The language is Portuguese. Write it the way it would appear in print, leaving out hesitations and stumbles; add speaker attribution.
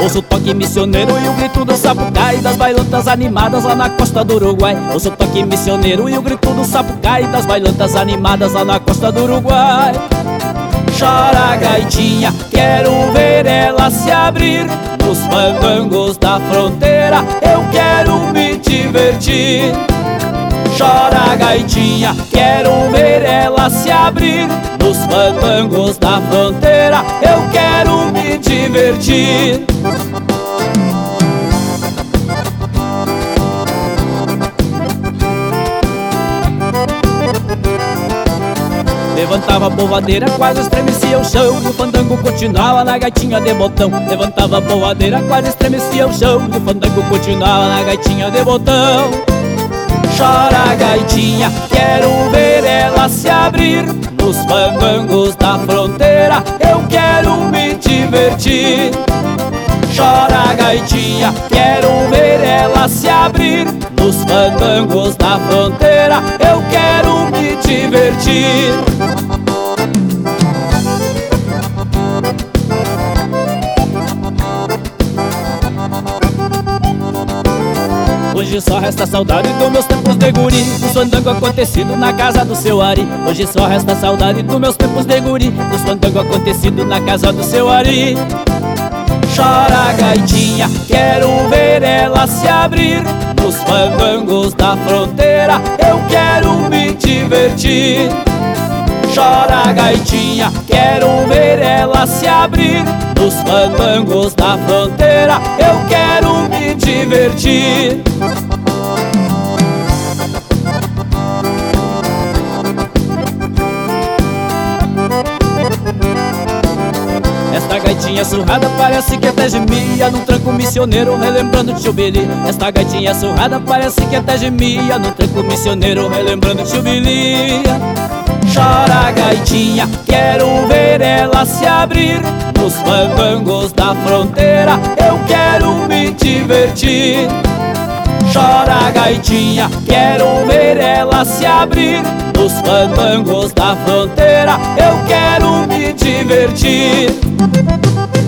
Speaker 1: Ouço o toque missioneiro e o grito do sapucai das bailantas animadas lá na costa do Uruguai. Ouço o toque missioneiro e o grito do sapucai das bailantas animadas lá na costa do Uruguai. Chora gaitinha, quero ver ela se abrir nos fandangos da fronteira, eu quero me divertir. Chora gaitinha, quero ver ela se abrir nos fandangos da fronteira, eu quero me divertir. Levantava a povoadeira, quase estremecia o chão, e o fandango continuava na gaitinha de botão. Levantava a povoadeira, quase estremecia o chão, e o fandango continuava na gaitinha de botão. Chora gaitinha, quero ver ela se abrir nos fandangos da fronteira, eu quero me divertir. Chora gaitinha, quero ver ela se abrir nos fandangos da fronteira, eu quero me divertir. Hoje só resta saudade dos meus tempos de guri, dos fandango acontecido na casa do seu Ari. Hoje só resta saudade dos meus tempos de guri, dos fandango acontecido na casa do seu Ari. Chora gaitinha, quero ver ela se abrir nos fandangos da fronteira, eu quero me divertir. Chora gaitinha, quero ver ela se abrir nos fandangos da fronteira, eu quero me divertir. Esta gaitinha surrada parece que até gemia num tranco missioneiro relembrando Tio Bili. Esta gaitinha surrada parece que até gemia num tranco missioneiro relembrando Tio Bili. Chora gaitinha, quero ver ela se abrir nos fandangos da fronteira, eu quero me divertir. Chora gaitinha, quero ver ela se abrir nos fandangos da fronteira, eu quero me divertir.